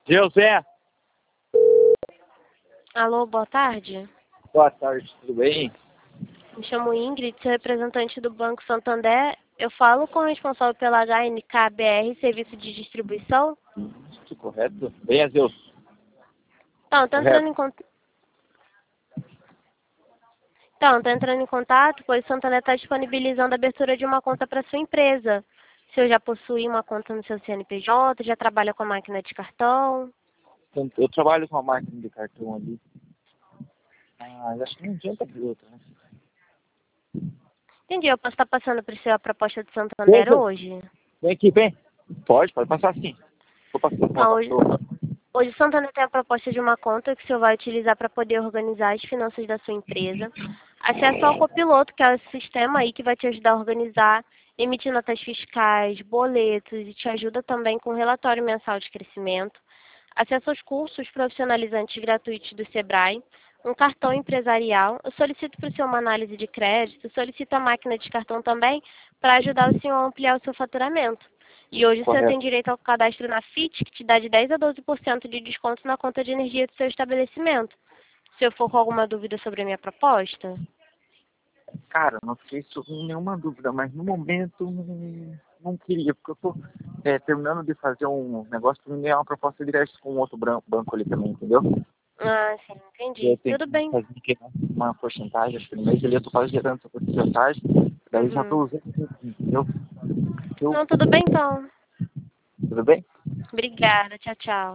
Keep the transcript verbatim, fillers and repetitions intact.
José. Alô, boa tarde. Boa tarde, tudo bem? Me chamo Ingrid, sou representante do Banco Santander. Eu falo com o responsável pela H N K B R, Serviço de Distribuição. Isso, correto? Bem, Azeus. Então, estou entrando Correto. em contato. Então, estou entrando em contato, pois o Santander está disponibilizando a abertura de uma conta para sua empresa. O senhor já possui uma conta no seu C N P J, já trabalha com a máquina de cartão? Então, eu trabalho com a máquina de cartão ali. Ah, acho que não adianta abrir outra, né? Entendi, eu posso estar passando por sua proposta do Santander Beleza. hoje? Vem aqui, vem. Pode, pode passar sim. Vou passar com Então, a hoje, pessoa. hoje o Santander tem a proposta de uma conta que o senhor vai utilizar para poder organizar as finanças da sua empresa. Acesso ao copiloto, que é o sistema aí que vai te ajudar a organizar, emitir notas fiscais, boletos e te ajuda também com o relatório mensal de crescimento. Acesso aos cursos profissionalizantes gratuitos do Sebrae, um cartão empresarial. Eu solicito para o senhor uma análise de crédito, solicito a máquina de cartão também para ajudar o senhor a ampliar o seu faturamento. E hoje o senhor tem Correto. direito ao cadastro na F I T, que te dá de dez a doze por cento de desconto na conta de energia do seu estabelecimento. Se eu for com alguma dúvida sobre a minha proposta? Cara, não fiquei com nenhuma dúvida, mas no momento não, não queria, porque eu tô é, terminando de fazer um negócio para me ganhar uma proposta direta com outro bran- banco ali também, entendeu? Ah, sim, E eu entendi. tenho Tudo que bem. fazer aqui uma porcentagem, acho que no mês ali eu tô quase gerando essa porcentagem, daí já tô Uhum. usando, entendeu? Eu, Não, tudo bem então. tudo bem? Obrigada. Tchau, tchau.